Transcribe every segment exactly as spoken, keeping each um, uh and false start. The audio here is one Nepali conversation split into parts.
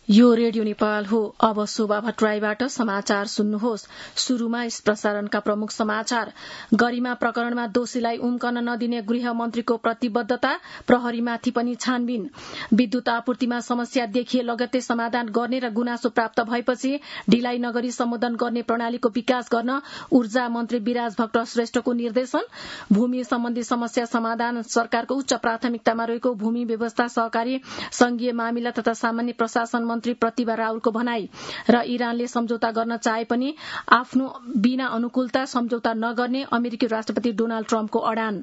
यो रेडियो नेपाल हो। अब शोभा भट्टराईबाट समाचार सुन्नुहोस्। शुरूमा यस प्रसारणका प्रमुख समाचार। गरिमा प्रकरणमा दोषीलाई उम्कन नदिने गृह मन्त्रीको प्रतिबद्धता, प्रहरीमाथि पनि छानबिन। विद्युत आपूर्तिमा समस्या देखिए लगत्तै समाधान गर्ने र गुनासो प्राप्त भएपछि ढिलाइ नगरी सम्बोधन गर्ने प्रणालीको विकास गर्न ऊर्जा मन्त्री विराज भट्ट श्रेष्ठको निर्देशन। भूमि सम्बन्धी समस्या समाधान सरकारको उच्च प्राथमिकतामा रहेको भूमि व्यवस्था, सहकारी, संघीय मामिला तथा सामान्य प्रशासन मन्त्री प्रतिभा राउलको भनाई। र इरानले सम्झौता गर्न चाहे पनि आफ्नो बिना अनुकूलता सम्झौता नगर्ने अमेरिकी राष्ट्रपति डोनाल्ड ट्रम्पको अडान।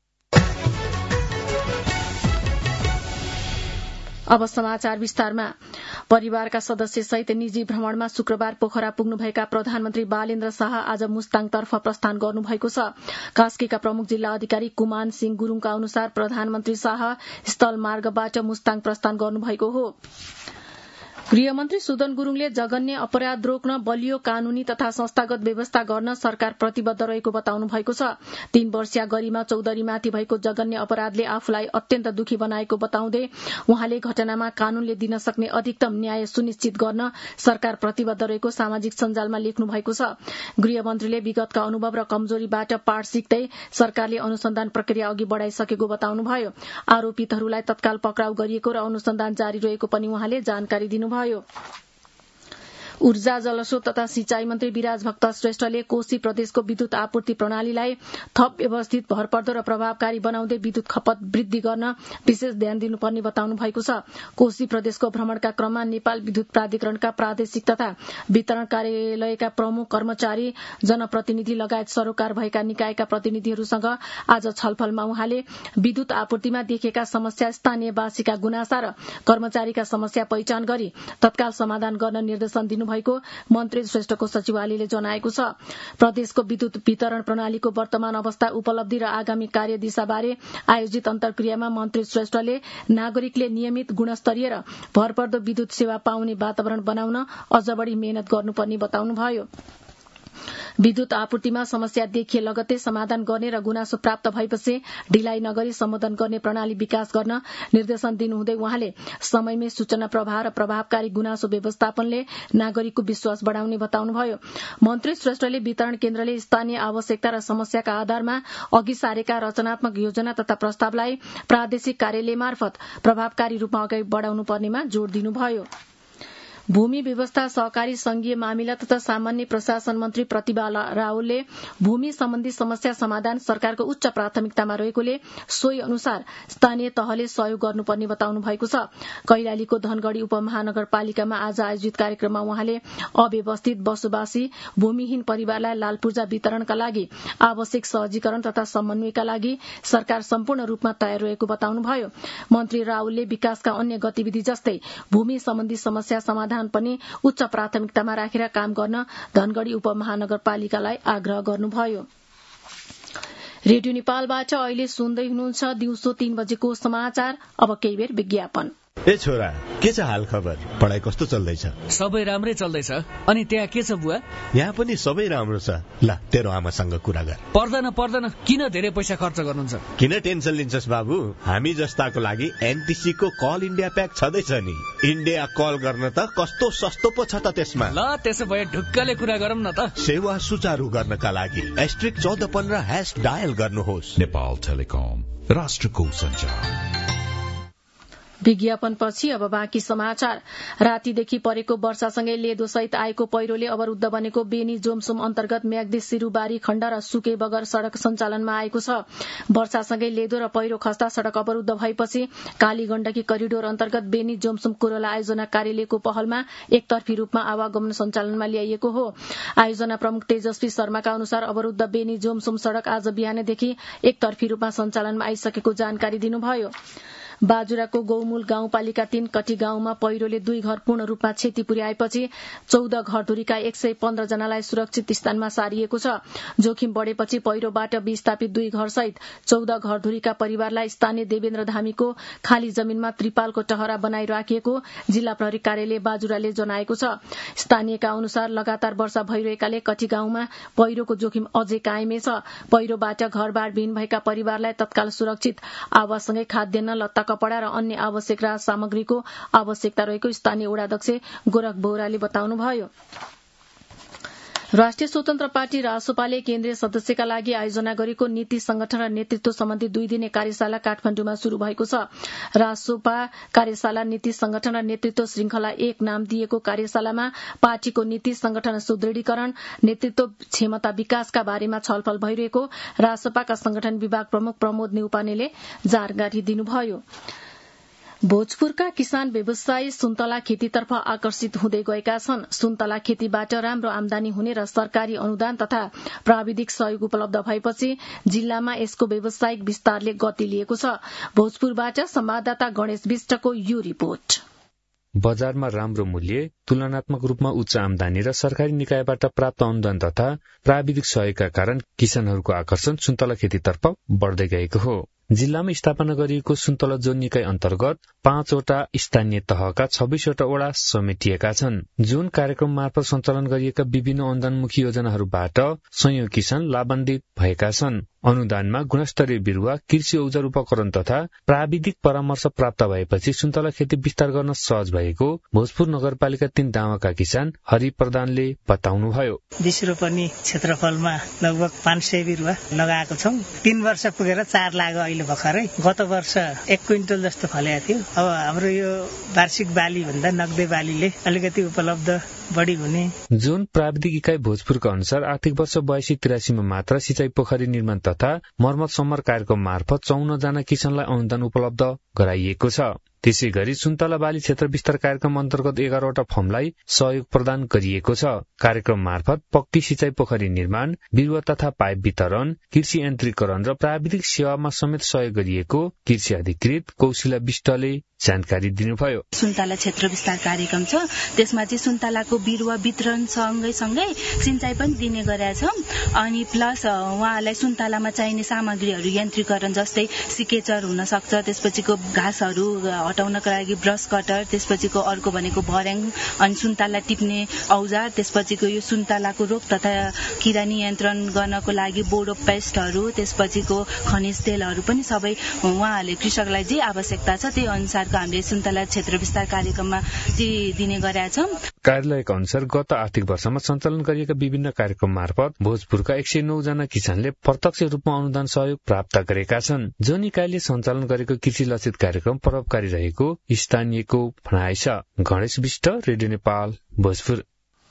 अब समाचार विस्तारमा। परिवारका सदस्य सहित निजी भ्रमणमा शुक्रबार पोखरा पुग्नुभएका प्रधानमन्त्री बालेन्द्र शाह आज मुस्ताङतर्फ प्रस्थान गर्नुभएको छ। कास्कीका प्रमुख जिल्ला अधिकारी कुमान सिंह गुरूङका अनुसार प्रधानमन्त्री शाह स्थल मार्गबाट मुस्ताङ प्रस्थान गर्नुभएको हो। गृहमन्त्री सुदन गुरूङले जघन्य अपराध रोक्न बलियो कानूनी तथा संस्थागत व्यवस्था गर्न सरकार प्रतिबद्ध रहेको बताउनु भएको छ। तीन वर्षीय गरिमा चौधरीमाथि भएको जघन्य अपराधले आफूलाई अत्यन्त दुखी बनाएको बताउँदै उहाँले घटनामा कानूनले दिन सक्ने अधिकतम न्याय सुनिश्चित गर्न सरकार प्रतिबद्ध रहेको सामाजिक सञ्जालमा लेख्नु भएको छ। गृहमन्त्रीले विगतका अनुभव र कमजोरीबाट पाठ सिक्दै सरकारले अनुसन्धान प्रक्रिया अघि बढ़ाइसकेको बताउनुभयो। आरोपितहरूलाई तत्काल पक्राउ गरिएको र अनुसन्धान जारी रहेको पनि उहाँले जानकारी दिनुभयो। ऊर्जा, जलस्रोत तथा सिंचाई मन्त्री विराज भट्ट श्रेष्ठले कोशी प्रदेशको विद्युत आपूर्ति प्रणालीलाई थप व्यवस्थित, भरपर्दो र प्रभावकारी बनाउँदै विद्युत खपत वृद्धि गर्न विशेष ध्यान दिनुपर्ने बताउनु भएको छ। कोशी प्रदेशको भ्रमणका क्रममा नेपाल विद्युत प्राधिकरणका प्रादेशिक तथा वितरण कार्यालयका प्रमुख, कर्मचारी, जनप्रतिनिधि लगायत सरोकार भएका निकायका प्रतिनिधिहरूसँग आज छलफलमा उहाँले विद्युत आपूर्तिमा देखिएका समस्या, स्थानीयवासीका गुनासा र कर्मचारीका समस्या पहिचान गरी तत्काल समाधान गर्न निर्देशन दिनु भएको मन्त्री श्रेष्ठको सचिवालयले जनाएको छ। प्रदेशको विद्युत वितरण प्रणालीको वर्तमान अवस्था, उपलब्धि र आगामी कार्यदिशाबारे आयोजित अन्तर्क्रियामा मन्त्री श्रेष्ठले नागरिकले नियमित, गुणस्तरीय र भरपर्दो विद्युत सेवा पाउने वातावरण बनाउन अझ बढ़ी मेहनत गर्नुपर्ने बताउनुभयो। विद्युत आपूर्तिमा समस्या देखिए लगत्तै समाधान गर्ने र गुनासो प्राप्त भएपछि ढिलाइ नगरी सम्बोधन गर्ने प्रणाली विकास गर्न निर्देशन दिनुहुँदै उहाँले समयमै सूचना प्रवाह र प्रभावकारी गुनासो व्यवस्थापनले नागरिकको विश्वास बढ़ाउने बताउनुभयो। मन्त्री श्रेष्ठले वितरण केन्द्रले स्थानीय आवश्यकता र समस्याका आधारमा अघि सारेका रचनात्मक योजना तथा प्रस्तावलाई प्रादेशिक कार्यालय मार्फत प्रभावकारी रूपमा अगाडि बढ़ाउनु पर्नेमा जोड़ दिनुभयो। भूमि व्यवस्था, सहकारी, संघीय मामिला तथा सामान्य प्रशासन मन्त्री प्रतिभा राउलले भूमि सम्बन्धी समस्या समाधान सरकारको उच्च प्राथमिकतामा रहेकोले सोही अनुसार स्थानीय तहले सहयोग गर्नुपर्ने बताउनु भएको छ। कैलालीको धनगढ़ी उपमहानगरपालिकामा आज आयोजित कार्यक्रममा उहाँले अव्यवस्थित बसोबासी भूमिहीन परिवारलाई लाल पूर्जा वितरणका लागि आवश्यक सहजीकरण तथा समन्वयका लागि सरकार सम्पूर्ण रूपमा तयार रहेको बताउनुभयो। मन्त्री राउलले विकासका अन्य गतिविधि जस्तै भूमि सम्बन्धी समस्या समाधान पनि उच्च प्राथमिकतामा राखेर काम गर्न धनगढ़ी उपमहानगरपालिकालाई आग्रह गर्नुभयो। रेडियो नेपालबाट अहिले सुन्दै हुनुहुन्छ दिउँसो तीन बजेको समाचार। अब केही बेर विज्ञापन। ए छोरा, के छ हाल खबर? पढाइ कस्तो चल्दैछ? सबै राम्रै चल्दैछ। अनि त्यहाँ के छ बुवा? यहाँ पनि सबै राम्रो छ। ल, तेरो आमासँग कुरा गर। पर्दैन पर्दैन, किन धेरै पैसा खर्च गर्नुहुन्छ? किन टेन्सन लिन्छस् बाबु? हामी जस्ताको लागि एनटीसी को कल इन्डिया प्याक छँदैछ नि। इन्डिया कल गर्न त कस्तो सस्तो पो छ त त्यसमा। ल, त्यसो भए ढुक्कले कुरा गरौँ न त। सेवा सुचारू गर्नका लागि एस्ट्रिक चौध पन्ध्र ह्याश डायल गर्नुहोस्। नेपाल टेलिकम, राष्ट्रको सञ्चार। विज्ञापनपछि अब बाँकी समाचार। रातिदेखि परेको वर्षासँगै लेदोसहित आएको पहिरोले अवरुद्ध बनेको बेनी जोमसुम अन्तर्गत म्याग्दी सिरुबारी खण्ड र सुके बगर सड़क सञ्चालनमा आएको छ। वर्षासँगै लेदो र पहिरो खस्दा सड़क अवरुद्ध भएपछि काली गण्डकी करिडोर अन्तर्गत बेनी जोमसुम कुरोला आयोजना कार्यालयको पहलमा एकतर्फी रूपमा आवागमन सञ्चालनमा ल्याइएको हो। आयोजना प्रमुख तेजस्वी शर्माका अनुसार अवरुद्ध बेनी जोमसुम सड़क आज बिहानैदेखि एकतर्फी रूपमा सञ्चालनमा आइसकेको जानकारी दिनुभयो। बाजुराको गौमूल गाउँपालिका तीन कटी गाउँमा पहिरोले दुई घर पूर्ण रूपमा क्षति पुर्याएपछि चौध घरधुरीका एक सय पन्ध्र जनालाई सुरक्षित स्थानमा सारिएको छ। जोखिम बढ़ेपछि पहिरोबाट विस्थापित दुई घर सहित चौध घरधुरीका परिवारलाई स्थानीय देवेन्द्र धामीको खाली जमीनमा त्रिपालको टहरा बनाइ राखिएको जिल्ला प्रहरी कार्यालय बाजुराले जनाएको छ। स्थानीयका अनुसार लगातार वर्षा भइरहेकाले कटी गाउँमा पहिरोको जोखिम अझै कायमै छ। पहिरोबाट घरबार विहीन भएका परिवारलाई तत्काल सुरक्षित आवाससँगै खाद्यान्न, लत्ता कपडा र अन्य आवश्यक राहत सामग्रीको आवश्यकता रहेको स्थानीय वडाध्यक्ष गोरख बोहराले बताउनुभयो। राष्ट्रिय स्वतन्त्र पार्टी रासोपाले केन्द्रीय सदस्यका लागि आयोजना गरेको नीति संगठन र नेतृत्व सम्बन्धी दुई दिने कार्यशाला काठमाडौँमा शुरू भएको छ। रासोपा कार्यशाला नीति संगठन र नेतृत्व श्रृंखला एक नाम दिएको कार्यशालामा पार्टीको नीति संगठन सुदृढीकरण, नेतृत्व क्षमता विकासका बारेमा छलफल भइरहेको रासोपाका संगठन विभाग प्रमुख प्रमोद नेउपानेले जानकारी दिनुभयो। भोजपुरका किसान व्यवसायी सुन्तला खेतीतर्फ आकर्षित हुँदै गएका छन्। सुन्तला खेतीबाट राम्रो आमदानी हुने र सरकारी अनुदान तथा प्राविधिक सहयोग उपलब्ध भएपछि जिल्लामा यसको व्यावसायिक विस्तारले गति लिएको छ। भोजपुरबाट संवाददाता गणेश विष्टको यो रिपोर्ट। बजारमा राम्रो मूल्य, तुलनात्मक रूपमा उच्च आमदानी र सरकारी निकायबाट प्राप्त अनुदान तथा प्राविधिक सहयोगका कारण किसानहरूको आकर्षण सुन्तला खेतीतर्फ बढ्दै गएको हो। जिल्लामा स्थापना गरिएको सुन्तला जोन निकाय अन्तर्गत पाँचवटा स्थानीय तहका छब्बीसवटा वडा समेटिएका छन्। जुन कार्यक्रम मार्फत सञ्चालन गरिएका विभिन्न अनुदानमुखी योजनाहरूबाट सयौं किसान लाभान्वित भएका छन्। अनुदानमा गुणस्तरीय बिरुवा, कृषि औजार उपकरण तथा प्राविधिक परामर्श प्राप्त भएपछि सुन्तला खेती विस्तार गर्न सहज भएको भोजपुर नगरपालिका तीन दावाका किसान हरि प्रधानले बताउनुभयो। बीस रोपनी क्षेत्रफलमा लगभग पाँच सय बिरुवा लगाएको छौं। तीन वर्ष पुगेर चार लाग्यो अहिले भर्खरै। गत वर्ष एक क्विन्टल जस्तो फलेको थियो। अब हाम्रो यो वार्षिक बाली भन्दा नगदे बालीले अलिकति उपलब्ध बढी हुने। जुन प्राविधिक इकाइ भोजपुरका अनुसार आर्थिक वर्ष बयासी तिरासीमा मात्र सिंचाई पोखरी निर्माण तथा मर्मत सम्मर कार्यक्रम मार्फत चौन्न जना किसानलाई अनुदान उपलब्ध गराइएको छ। त्यसै गरी सुन्तला बाली क्षेत्र विस्तार कार्यक्रम अन्तर्गत एघारवटा फर्मलाई सहयोग प्रदान गरिएको छ। कार्यक्रम मार्फत पक्की सिंचाई पोखरी निर्माण, बिरुवा तथा पाइप वितरण, कृषि यन्त्रीकरण र प्राविधिक सेवामा समेत सहयोग गरिएको कृषि अधिकृत कौशिला विष्टले जानकारी दिनुभयो। सुन्तला क्षेत्र विस्तार कार्यक्रम छ, त्यसमा चाहिँ सुन्तलाको बिरुवा वितरण सँगै सँगै सिंचाई पनि दिने गरेका छौं। अनि प्लस उहाँलाई सुन्तलामा चाहिने सामग्रीहरू यन्त्रीकरण जस्तै सिकेचर हुन सक्छ, त्यसपछिको घाँसहरू हटाउनका लागि ब्रश कटर, त्यसपछिको अर्को भनेको भर्याङ, अनि सुन्तला टिप्ने औजार, त्यसपछिको यो सुन्तलाको रोग तथा किरा नियन्त्रण गर्नको लागि बोडो पेस्टहरू, त्यसपछिको खनिज तेलहरू पनि सबै उहाँहरूले कृषकलाई जे आवश्यकता छ त्यही अनुसारको हामीले सुन्तला क्षेत्र विस्तार कार्यक्रममा दिने गरेका छौं। कार्यालयका अनुसार गत आर्थिक वर्षमा सञ्चालन गरिएका विभिन्न कार्यक्रम मार्फत भोजपुरका एक सय नौ जना किसानले प्रत्यक्ष रूपमा अनुदान सहयोग प्राप्त गरेका छन्। जो निकायले सञ्चालन गरेको कृषि लक्षित कार्यक्रम प्रभावकारी रहेको स्थानीयको भनाइ छ। गणेश विष्ट, रेडियो नेपाल, भोजपुर।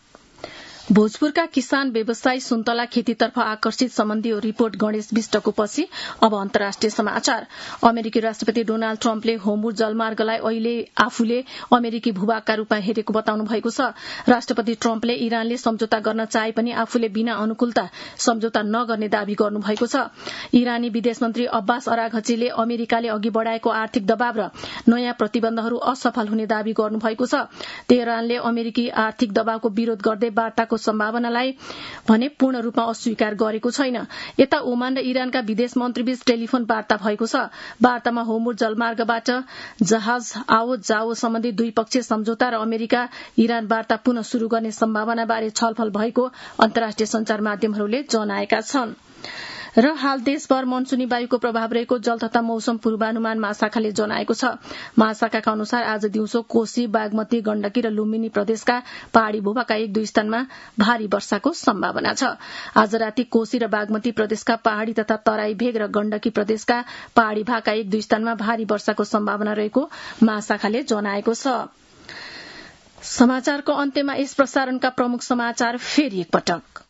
भोजपुरका किसान व्यवसायी सुन्तला खेतीतर्फ आकर्षित सम्बन्धी रिपोर्ट गणेश विष्टको पछि अब अन्तर्राष्ट्रिय समाचार। अमेरिकी राष्ट्रपति डोनाल्ड ट्रम्पले होर्मुज जलमार्गलाई अहिले आफूले अमेरिकी भूभागका रूपमा हेरेको बताउनु भएको छ। राष्ट्रपति ट्रम्पले इरानले सम्झौता गर्न चाहे पनि आफूले बिना अनुकूलता सम्झौता नगर्ने दावी गर्नु भएको छ। इरानी विदेश मन्त्री अब्बास अराघचीले अमेरिकाले अघि बढ़ाएको आर्थिक दबाव र नयाँ प्रतिबन्धहरू असफल हुने दावी गर्नु भएको छ। तेहरानले अमेरिकी आर्थिक दबावको विरोध गर्दै वार्ताको सम्भावनालाई भने पूर्ण रूपमा अस्वीकार गरेको छैन। यता ओमान र इरानका विदेश मन्त्रीबीच टेलिफोन वार्ता भएको छ। वार्तामा होर्मुज जलमार्गबाट जहाज आओ जाओ सम्बन्धी द्विपक्षीय सम्झौता र अमेरिका इरान वार्ता पुनः शुरू गर्ने सम्भावनाबारे छलफल भएको अन्तर्राष्ट्रिय संचार माध्यमहरूले जनाएका छन्। र हाल देशभर मनसुनी वायुको प्रभाव रहेको जल तथा मौसम पूर्वानुमान महाशाखाले जनाएको छ। महाशाखाका अनुसार आज दिउँसो कोशी, बागमती, गण्डकी र लुम्बिनी प्रदेशका पहाड़ी भूभागका एक दुई स्थानमा भारी वर्षाको सम्भावना छ। आज राति कोशी र बागमती प्रदेशका पहाड़ी तथा तराई भेग र गण्डकी प्रदेशका पहाड़ी भागका एक दुई स्थानमा भारी वर्षाको सम्भावना रहेको महाशाखाले जनाएको छ। समाचारको अन्त्यमा यस प्रसारणका प्रमुख समाचार फेरि एकपटक।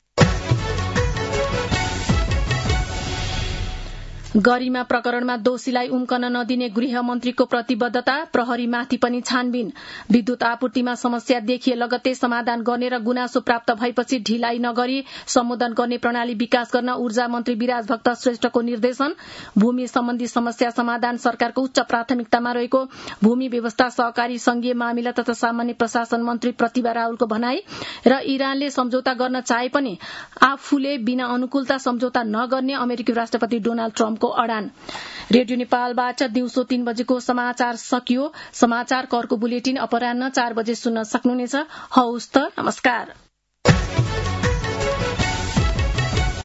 गरिमा प्रकरणमा दोषीलाई उम्कन नदिने गृहमन्त्रीको प्रतिबद्धता, प्रहरीमाथि पनि छानबिन। विद्युत आपूर्तिमा समस्या देखिए लगत्तै समाधान गर्ने र गुनासो प्राप्त भएपछि ढिलाइ नगरी सम्बोधन गर्ने प्रणाली विकास गर्न ऊर्जा मन्त्री विराज भक्त श्रेष्ठको निर्देशन। भूमि सम्बन्धी समस्या समाधान सरकारको उच्च प्राथमिकतामा रहेको भूमि व्यवस्था, सहकारी संघीय मामिला तथा सामान्य प्रशासन मन्त्री प्रतिभा राउलको भनाई। र इरानले सम्झौता गर्न चाहे पनि आफूले बिना अनुकूलता सम्झौता नगर्ने अमेरिकी राष्ट्रपति डोनाल्ड ट्रम्पको अडान। रेडियो नेपालबाट दिउँसो तीन बजेको समाचार सकियो। समाचार करको बुलेटिन अपराह्न चार बजे सुन्न सक्नुहुनेछ। हौस् त, नमस्कार।